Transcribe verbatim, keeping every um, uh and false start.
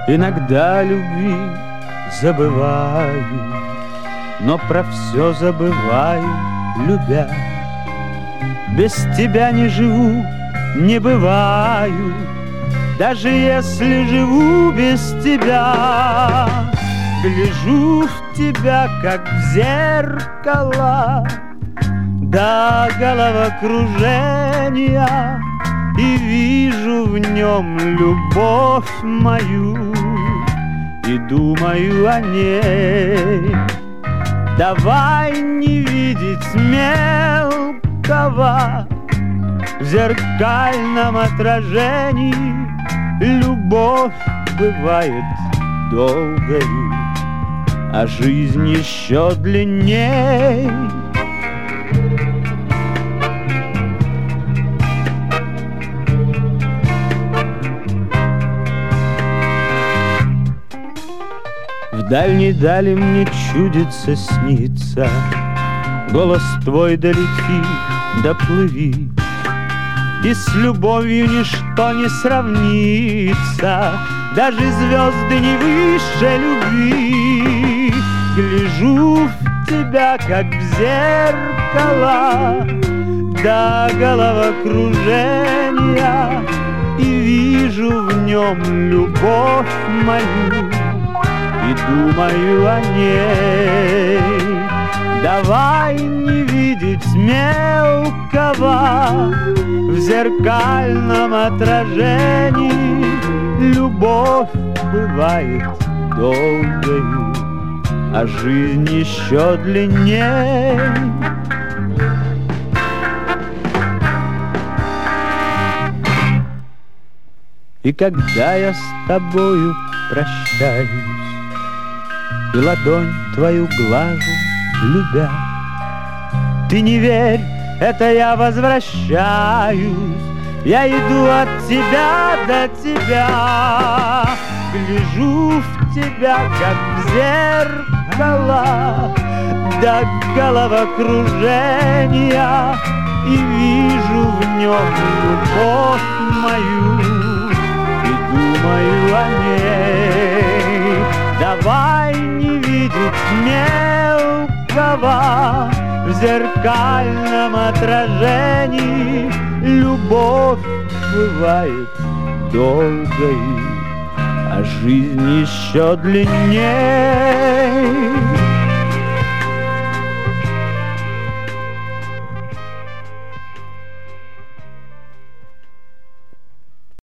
Иногда любви забываю, но про все забываю, любя. Без тебя не живу, не бываю, даже если живу без тебя. Гляжу в тебя, как в зеркало, до головокружения, и вижу в нем любовь мою, и думаю о ней. Давай не видеть мелкого в зеркальном отражении. Любовь бывает долгою, а жизнь еще длинней. В дальней дали мне чудится, снится, голос твой долети, доплыви, и с любовью ничто не сравнится, даже звезды не выше любви. Гляжу в тебя, как в зеркало, до головокружения, и вижу в нем любовь мою, и думаю о ней. Давай не видеть мелкого в зеркальном отражении. Любовь бывает долгою, а жизнь еще длинней. И когда я с тобою прощаюсь и ладонь твою глажу, любя, ты не верь, это я возвращаюсь, я иду от тебя до тебя. Гляжу в тебя, как в зеркало, до головокружения, и вижу в нем любовь мою, и думаю о ней. Давай не видеть мелкого в зеркальном отражении. Любовь бывает долгой, а жизнь еще длинней.